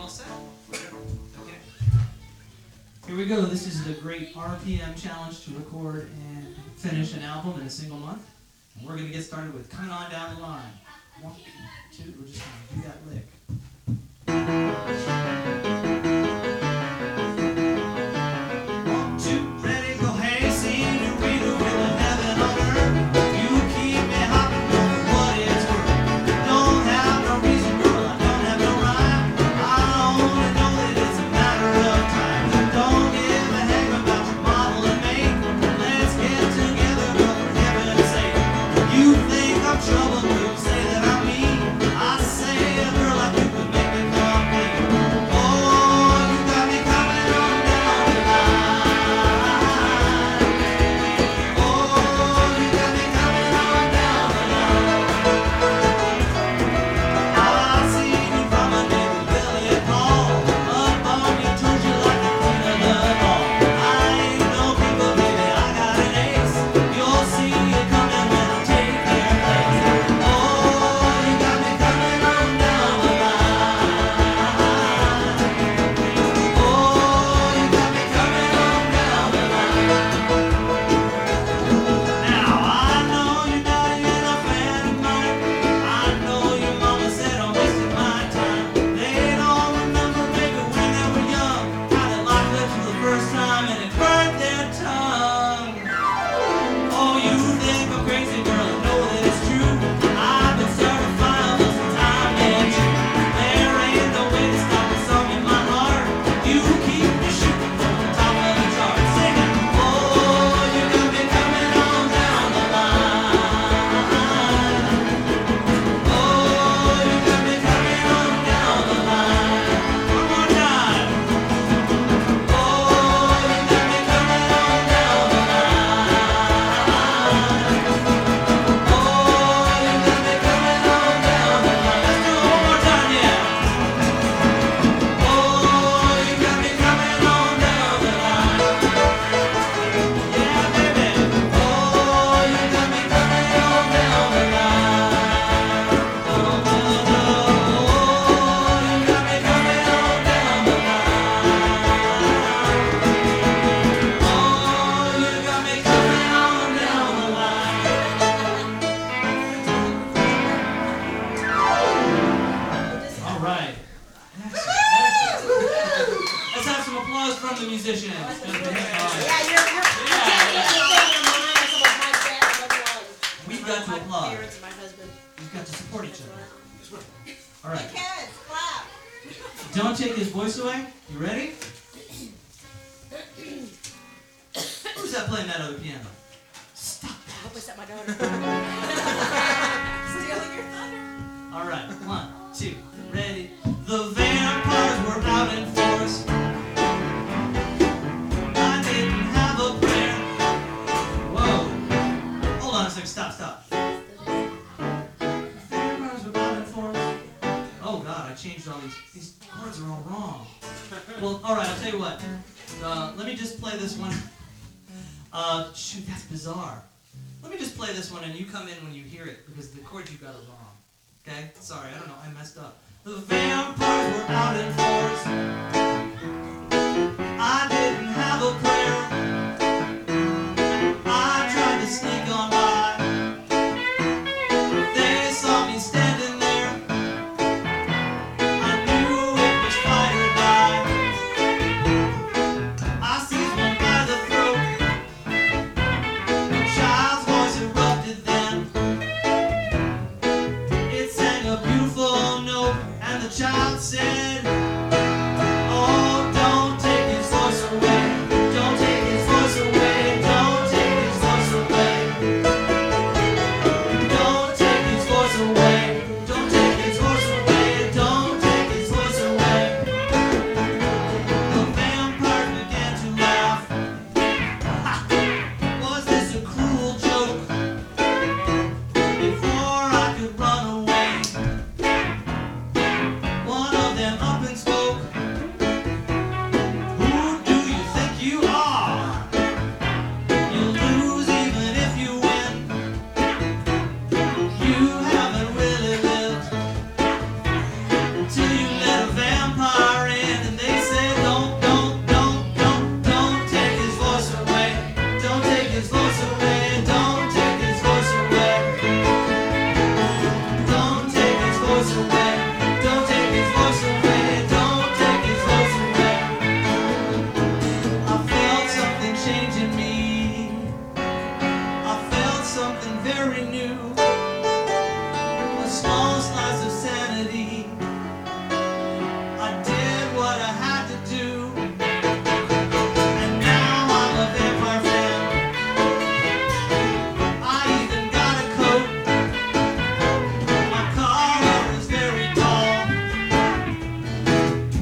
all set? Okay. Here we go. This is the great RPM challenge to record and finish an album in a single month. And we're going to get started with Coming On Down the Line. 1, 2, we're just going to do that lick. Don't take his voice away. You ready? Who's that playing that other piano? Stop that. I hope it's at my daughter. Stealing your thunder. All right, 1, 2, ready. The vampires were out in force. I didn't have a prayer. Whoa. Hold on a second. Stop. Vampires were out in force. Oh God, I changed all these chords are all wrong. Well, all right, I'll tell you what. Let me just play this one. Shoot, that's bizarre. Let me just play this one and you come in when you hear it because the chords you got are wrong. Okay? Sorry, I don't know. I messed up. The vampires were out in force. I didn't have a prayer. I tried to sneak on by. They saw me standing there. I knew it was fight or die. I seized one by the throat. A child's voice erupted then. It sang a beautiful note, and the child said,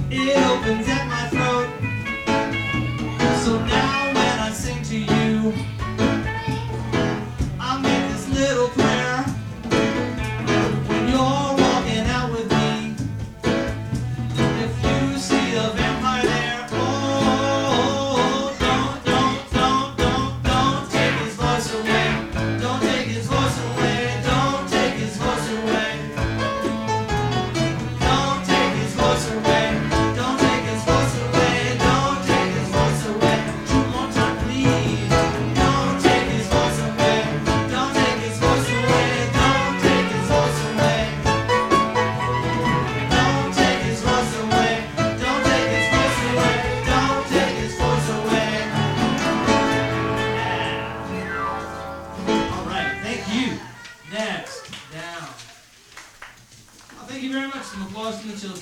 it opens at my throat. So now when I sing to you, I make this little prayer. When you're walking out with me, if you see a vampire there, oh, don't take his voice away. Don't take his voice away. Don't take his voice away. Don't take his voice away. Don't take his voice away. Don't take his voice away. Two more time, please. Don't take his voice away. Don't take his voice away. Don't take his voice away. Don't take his voice away. Don't take his voice away. Don't take his voice away. All right, thank you. Next, down. Oh, thank you very much. Some applause from the children.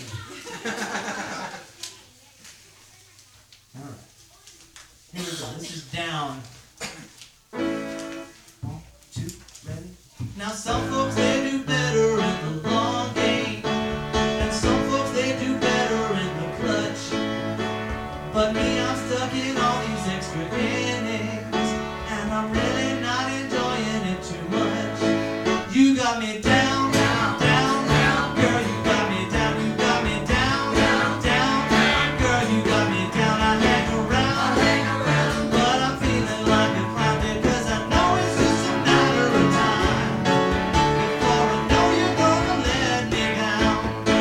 All right. Here we go. This is down. 1, 2, ready? Now some folks they do better in the long game, and some folks they do better in the clutch. But me, I'm stuck in all these extra innings, and I'm really not enjoying it too much. You got me down, down, down, down, girl. You got me down, you got me down, down, down, down, girl. You got me down. I hang around, but I'm feeling like a clown because I know it's just a matter of time before I know you're gonna let me down.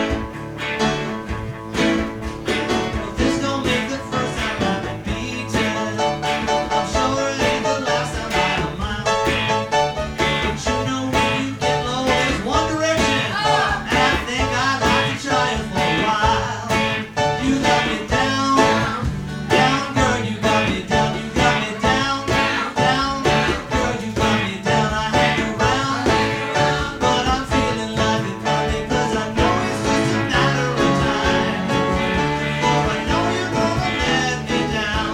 Well, this don't make the first time I've been beaten. I'm sure it ain't the last time by a mile. But you know when you get low, there's one direction, and I think I'd like to try it for a while. You got me down, down, girl. You got me down, you got me down, down, girl. You got me down. I hang around, but I'm feeling like a clown because I know it's just a matter of time before I know you're gonna let me down.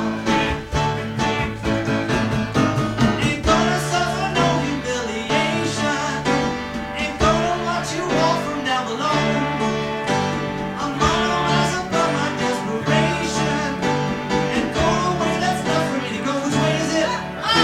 Ain't gonna suffer no humiliation. Ain't gonna watch you fall from down below. I'm gonna rise above my desperation and go the way that's left for me to go. Which way is it? Up!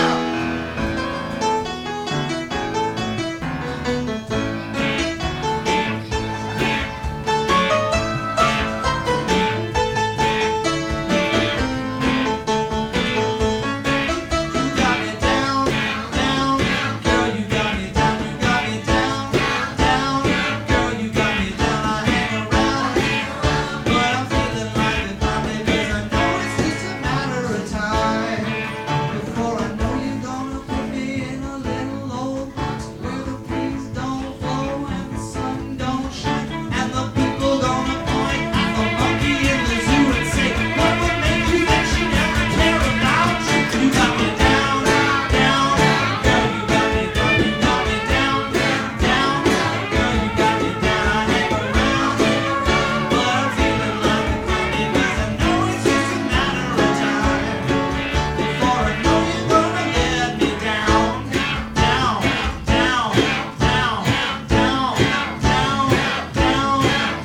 You got me down, down, girl. You got me down, you got me down, down, girl. You got me down. I hang around, but I'm feeling like a clown because I know it's just a matter of time before I know you're gonna put me in a little old box where the breeze don't blow and the sun don't shine, and the people gonna point at the monkey in the zoo and say, what would make you think she never care about you? You got me down, down, girl. You got me down, you got me down, down, girl. You got me down. I hang around, but I'm feeling like a clown because I know it's just a matter of time before I know you're gonna let me down, down, down, down, down, down, down,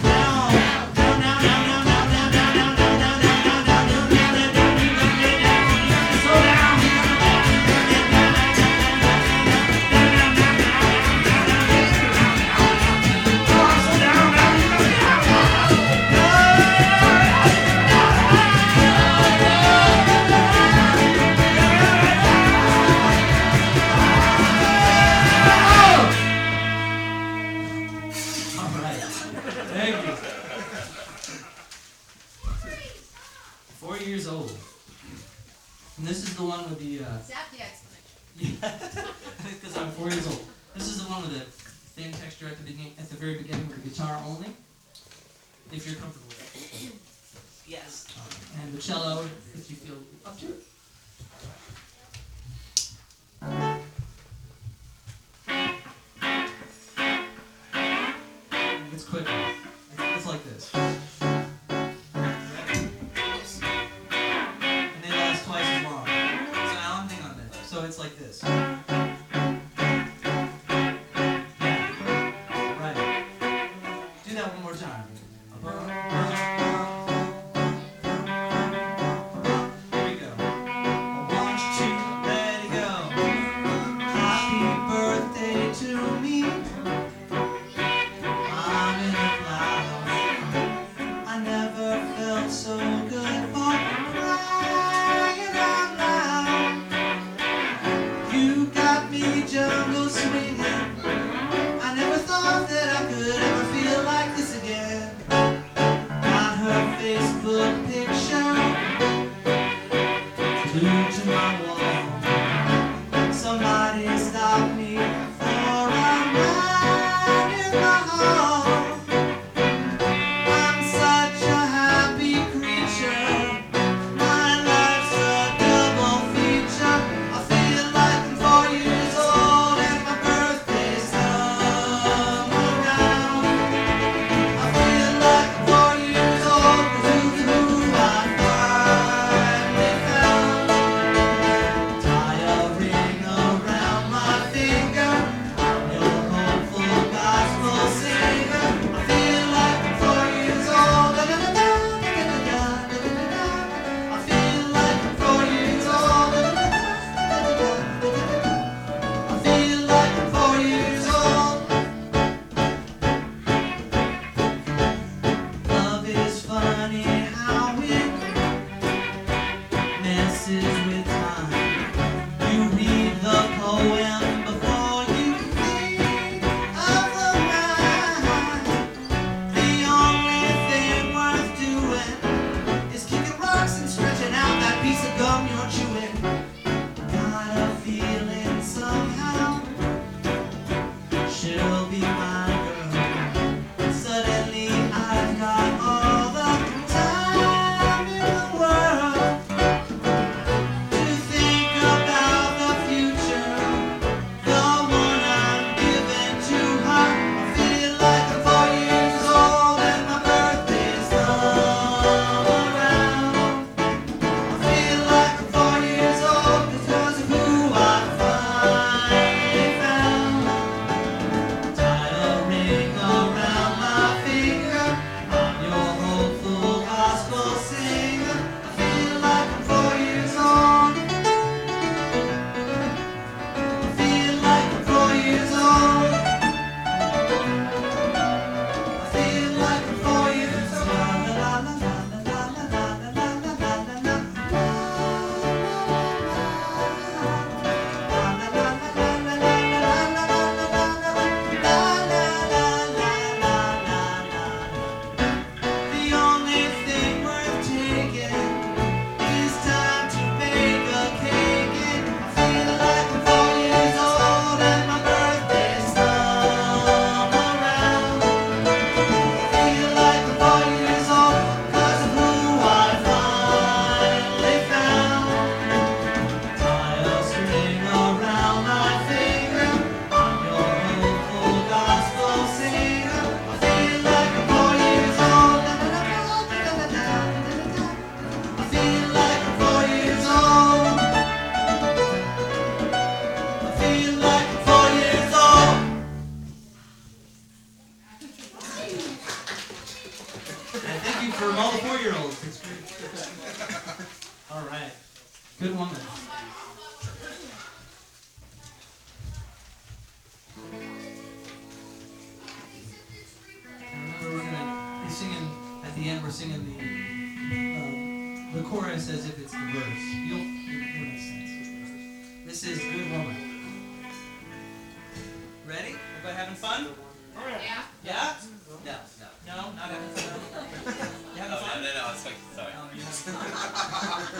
all right. Thank you. 4 years old. And this is the one with the, Zap the explanation. because I'm 4 years old. This is the one with the thin texture at the beginning, at the very beginning with the guitar only. If you're comfortable with it. Yes. And the cello, if you feel up to it. It's quicker. It's like this. And they last twice as long. So Alan, hang on there. So it's like this. Right. Do that one more time. 4-year-olds. It's great. All right. Good woman. Remember, we're gonna be singing at the end. We're singing the chorus as if it's the verse. It'll make sense. This is Good Woman. Ready? Everybody having fun? Yeah. Yeah? No. No, not having fun. You having fun? No, it's like, sorry. Oh, you having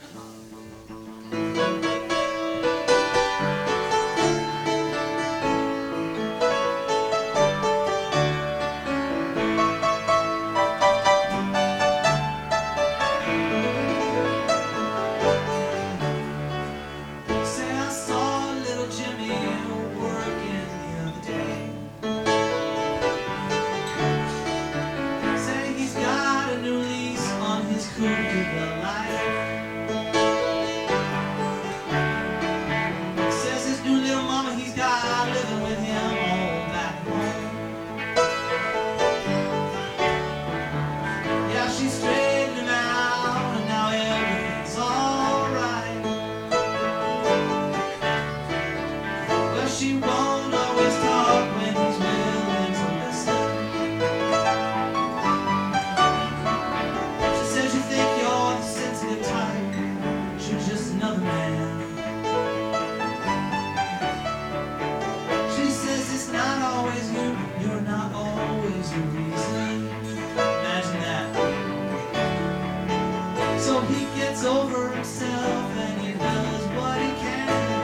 fun? She won't always talk when he's willing to listen. She says you think you're the sensitive type, she's just another man. She says it's not always you, you're not always the reason. Imagine that. So he gets over himself and he does what he can.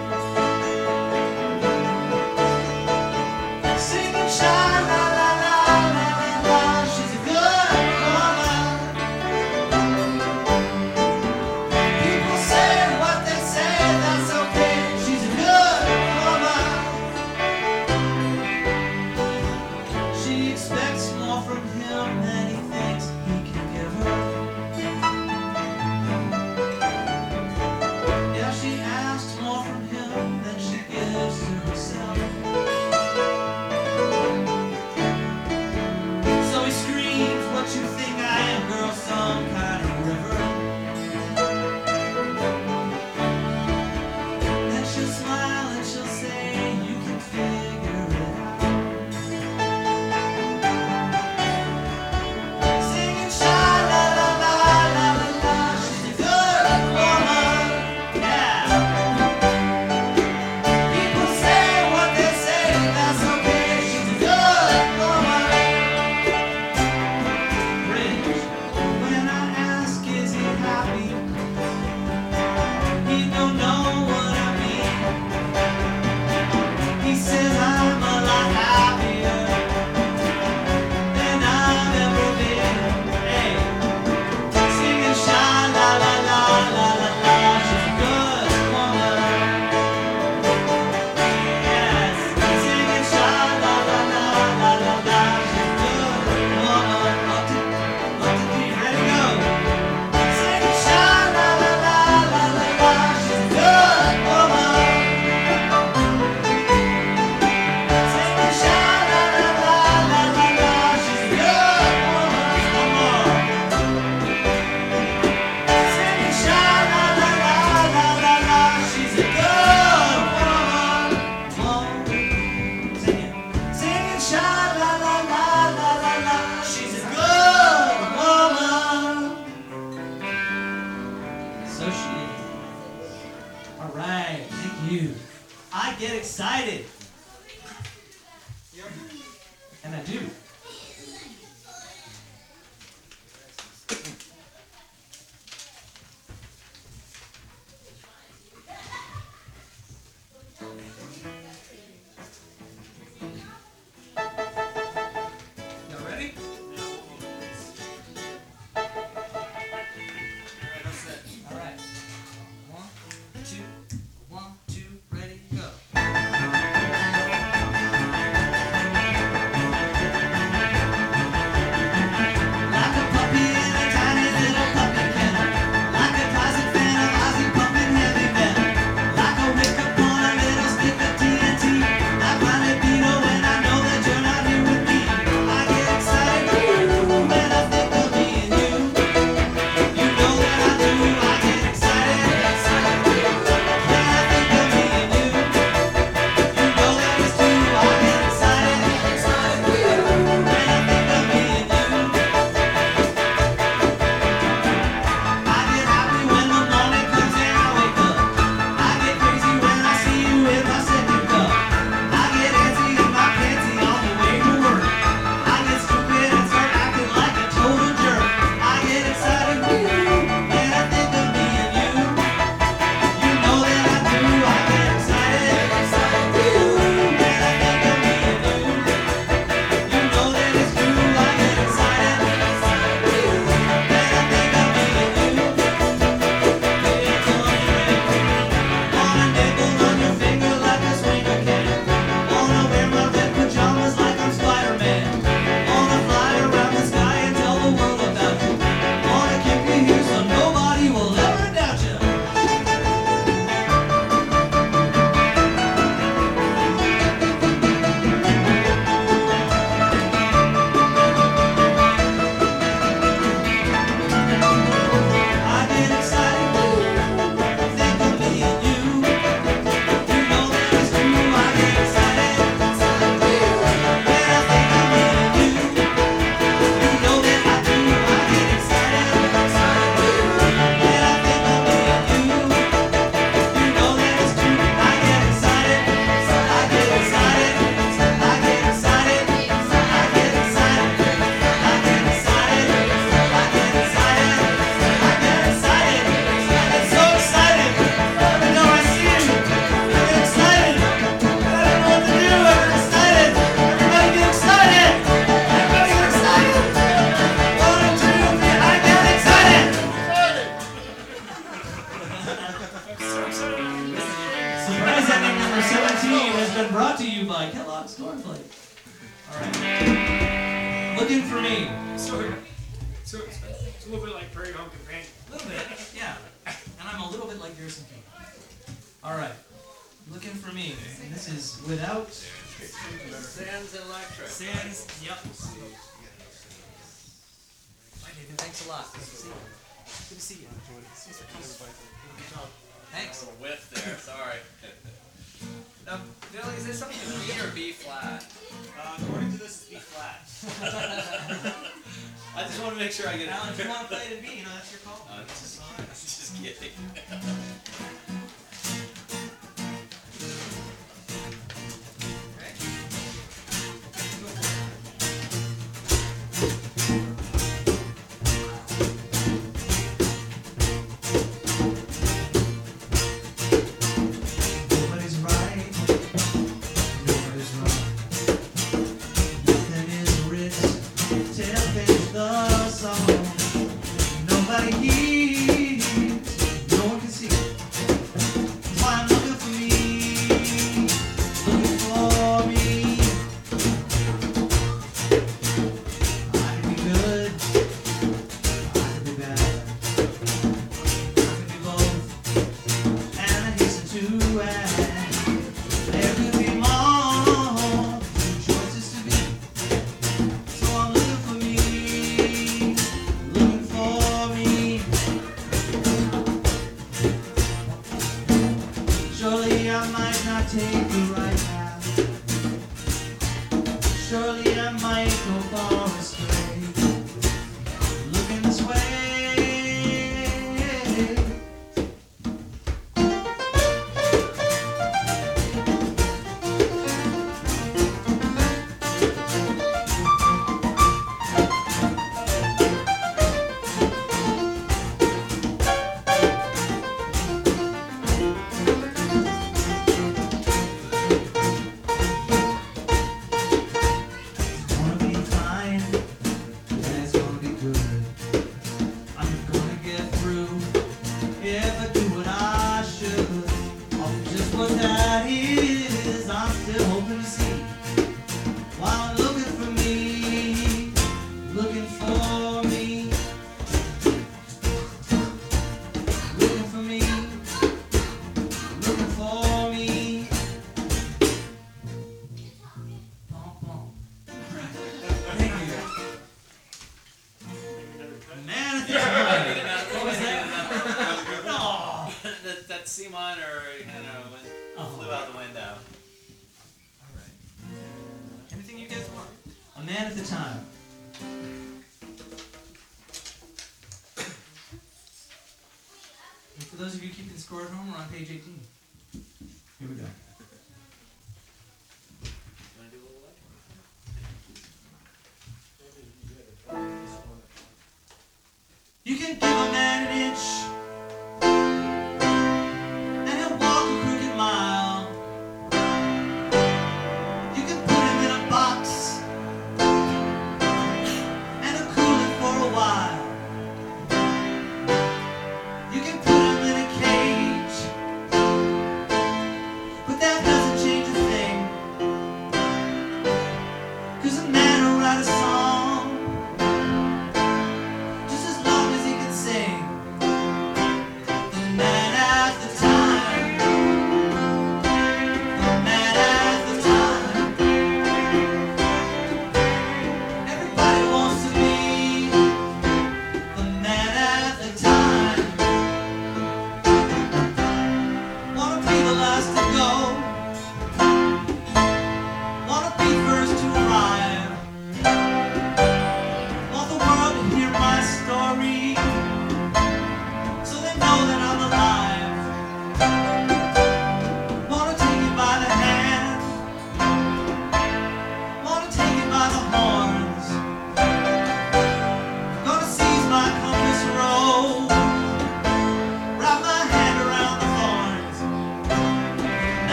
I get excited. And I do. Y'all ready? All right. 1, 2, 1, 2, ready, go. Kellogg's cornflake. All right. Looking for me. So it's a little bit like Prairie Home Companion. A little bit, yeah. And I'm a little bit like Garrison Keillor. All right. Looking for me. And this is without Sands and Electric. Sands. Yep. Bye, David. Thanks a lot. Good to see you. Good to see you. Good job. Thanks. A little whiff there, sorry. Now, Billy, is this something B or B flat? According to this, it's B flat. I just want to make sure I get it. Alan, if you want to play it in B, that's your call. Just kidding. Nobody's right. Nobody's wrong. Nothing is written till finish the song. Nobody hears. No one can see. That's why I'm looking for me. Looking for me. I could be good. I could be bad. I could be both. And I hasten to add. There could be more choices to be. So I'm looking for me, looking for me. Surely I might not take the right path. Surely I might go far astray. Looking this way. It's gonna be fine, and it's gonna be good. I'm gonna get through if I do what I should. Just what that is, I'm still hoping to see. While I'm looking for me, looking for me, looking for me, looking for me. Bum, bum. Thank you. Man, it's what was that? No. that C minor, flew out the window. All right. Anything you guys want? A Man at the Time. And for those of you keeping score at home, we're on page 18. Here we go. You want to do a little electric? You can give a man an inch, and he'll walk a crooked mile. You can put him in a box, and he'll cool it for a while. You can put him in a cage, but that doesn't change a thing. 'Cause a man will write a song just as long as he can sing.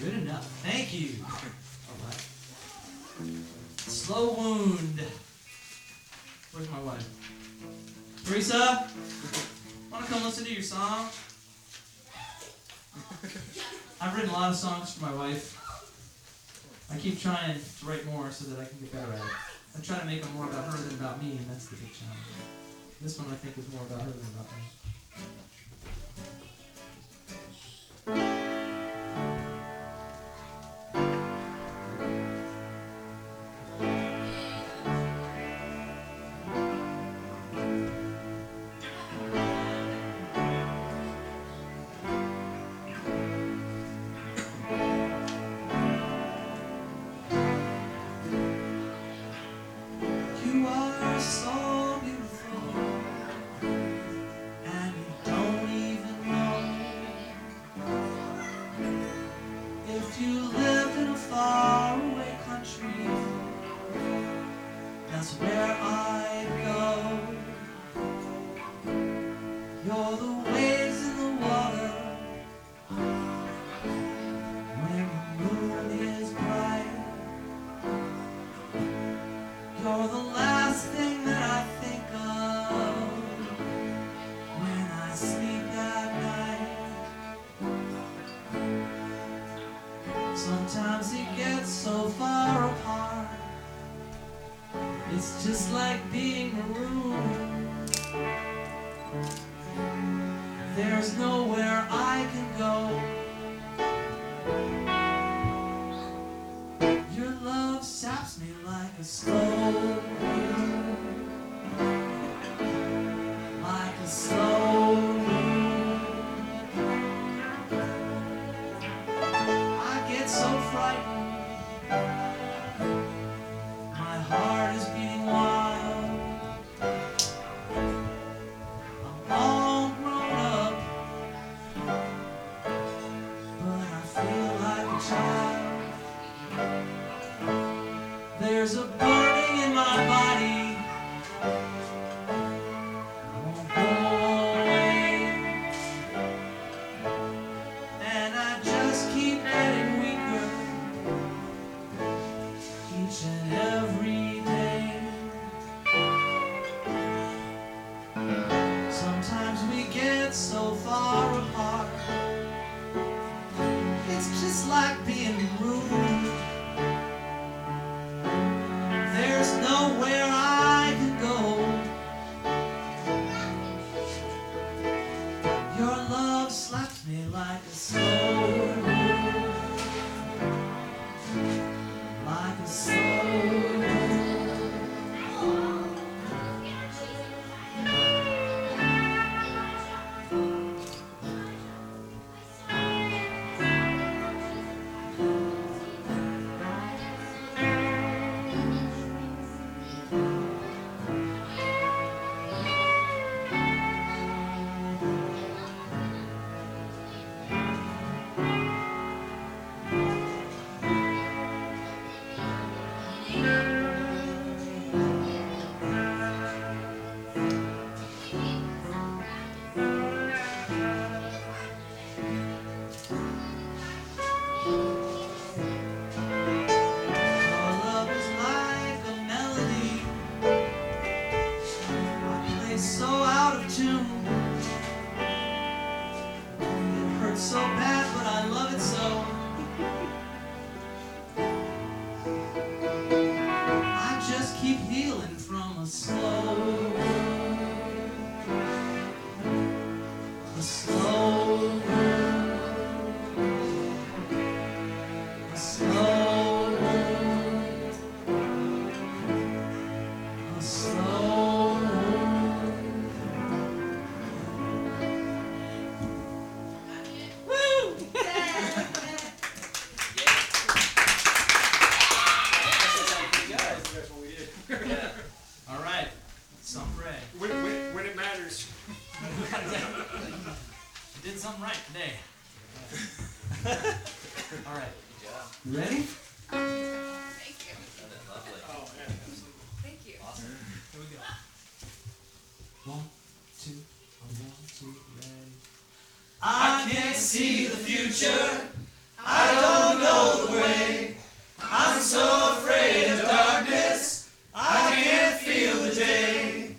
Good enough. Thank you. All right. Slow Wound. Where's my wife? Teresa? Want to come listen to your song? I've written a lot of songs for my wife. I keep trying to write more so that I can get better at it. I try to make them more about her than about me, and that's the big challenge. This one I think is more about her than about me. You are so beautiful, and you don't even know. If you lived in a faraway country, that's where I'd go. You're the waves in the water when the moon is bright. You're the last thing that I think of when I sleep at night. Sometimes it gets so far apart, it's just like being marooned. There's nowhere I can go. Your love saps me like a slow moon, like a slow moon. I get so frightened, my heart is beating wild. I'm all grown up, but I feel like a child. There's a burning in my body, won't go away, and I just keep getting weaker each and every day. Sometimes we get so far apart, it's just like being rude. There's nowhere I can go. Your love slaps me like a slow moon, like a slow moon. Your love is like a melody I play so out of tune. It hurts so bad, but I love it so. I just keep healing from a slow wound, a slow wound, a slow wound, a slow wound. Woo! All right, some Ray. When it matters. You did something right today. All right, Good job. you ready? Thank you. Done it. Lovely. Oh, yeah, absolutely. Thank you. Awesome. Here we go. 1, 2, 1, 2, ready. I can't see the future. I don't so afraid of darkness, I can't feel the day.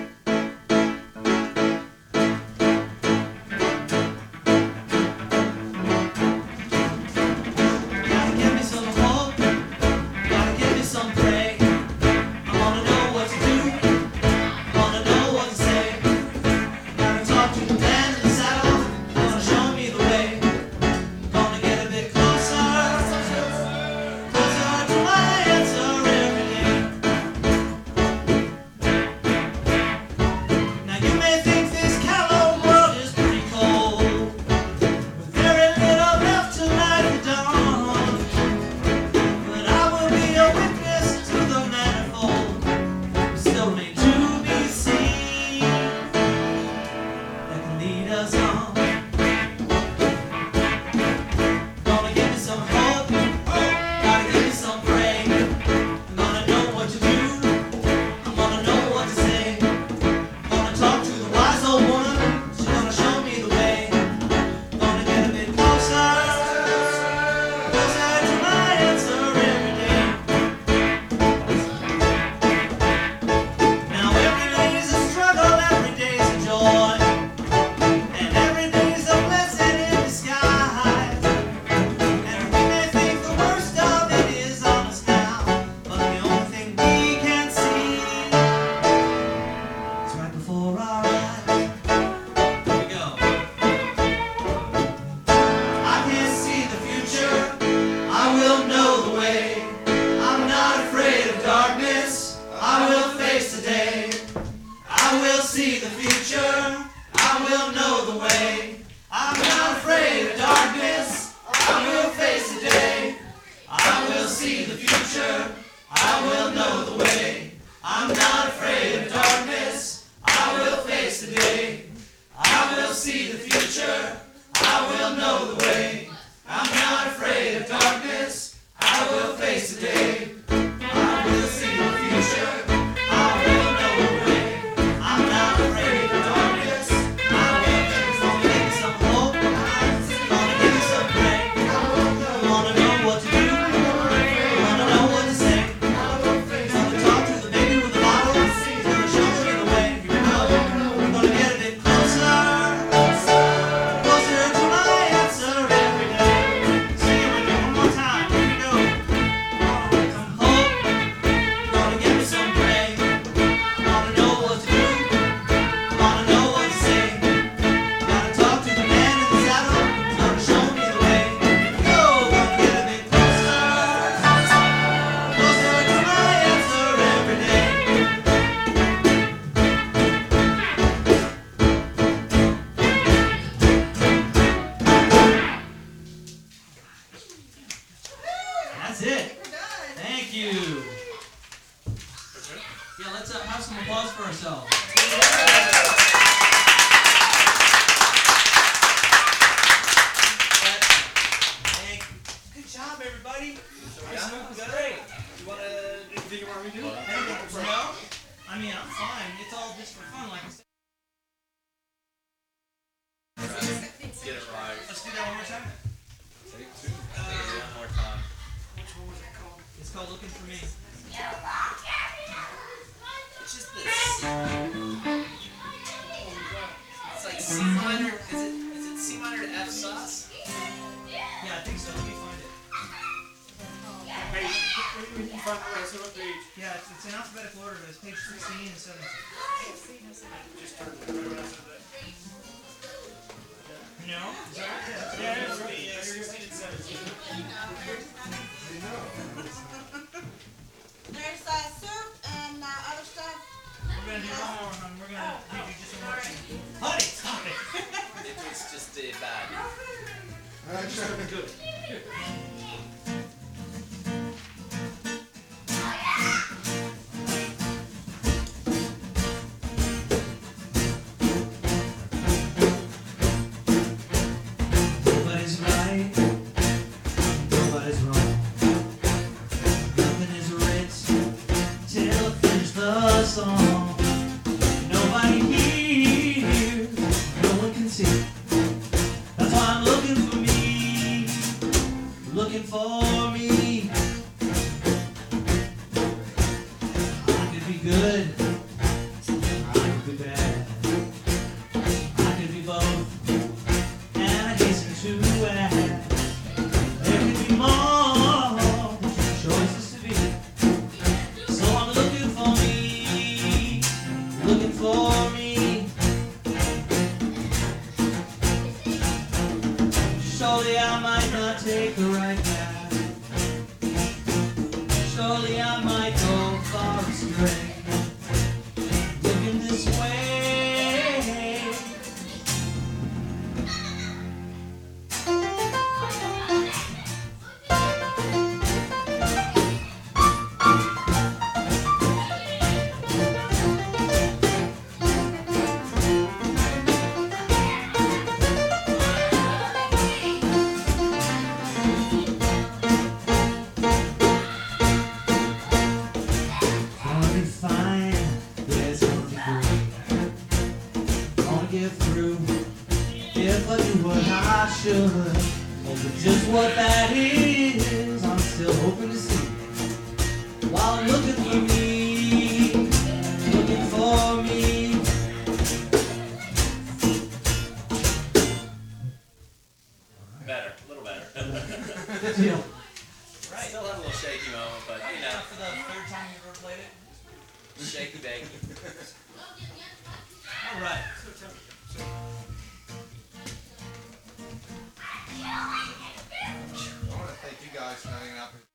Gotta give me some hope, gotta give me some pray. I wanna know what to do, wanna know what to say. Gotta talk to the man in the saddle, gonna show me the way. Gonna get a bit closer, closer to my answer every day. Now you may think this callow world is pretty cold, with very little left to light the dawn. But I will be a witness to the manifold, who still remain to be seen, that can lead us on. Gonna give me some hope, gotta give me some pray. I'm gonna know what to do, I'm gonna know what to say. Gonna talk to the wise old woman, she's gonna show me the way. Gonna get a bit closer, closer to my answer every day. Now every day is a struggle, every day is a joy, and every day is a blessing in disguise. And we may think the worst of it is on us now, but the only thing we can see is right before our eyes. Here we go. I can't see the future, I will know the way. I'm not afraid of darkness, I will face the day. I will see the future, I will know the way. I'm not afraid of darkness, I will face the day. I will see the future, I will know the way. I'm not afraid of darkness, I will face the day. I will see the future, I will know the way. I'm not afraid of darkness, I will face the day. I will see the future, I will know the way. I'm not afraid of darkness, I will face the day. Gonna give me some hope, gonna give me some pray. Wanna know what to do, wanna know what to say. Gonna talk to the baby with the bottle, gonna show me the way. Here we go. We're gonna get a bit closer, closer to my answer every day. Sing it with me one more time. Here we go. Some hope, gonna give me some pray. Wanna know what to do, wanna know what to say. Gotta talk to the man in the saddle, gonna show me the way. Here we go. Gonna get a bit closer, closer to my answer every day. That's it. We're done. Thank you. Yeah, let's have some applause for ourselves. Thank you. Good job, everybody. Great. You wanna? Anything you want me to do? No? I mean, I'm fine. It's all just for fun, like I said. Get it right. Let's do that one more time. Take two. One more time. Which one was it called? It's called Looking for Me. It's just this. It's like C minor. Is it C minor to F sus? Yeah, I think so. Let me find it. Page. You can find the rest of the page. Yeah, it's in alphabetical order, but it's page 16 and 17. Just turn it right after that. No? Is that right? Yeah, it's right. You're 16 and 17. There's soup and other stuff. We're gonna do one more, hon. We're gonna do just one more thing. Honey, stop it! It was just bad. Good. Nobody's right, nobody's wrong. Nothing is written till I finish the song. Nobody hears, no one can see. That's why I'm looking for me, looking for me. good, I could be bad, I could be both, and I hasten to add, there could be more choices to be. So I'm looking for me, looking for me. Surely I might not take the right path. Surely I might go far astray. Looking this way. Gonna be fine, yeah, it's gonna be great. Gonna get through if I do what I should. But just what that is, I'm still hoping to see. While I'm looking for me, looking for me. Better, a little better. Good deal. Right. Still have a little shaky moment, but you know, For the third time you've ever played it? shaky bakey. All right. I want to thank you guys for hanging out.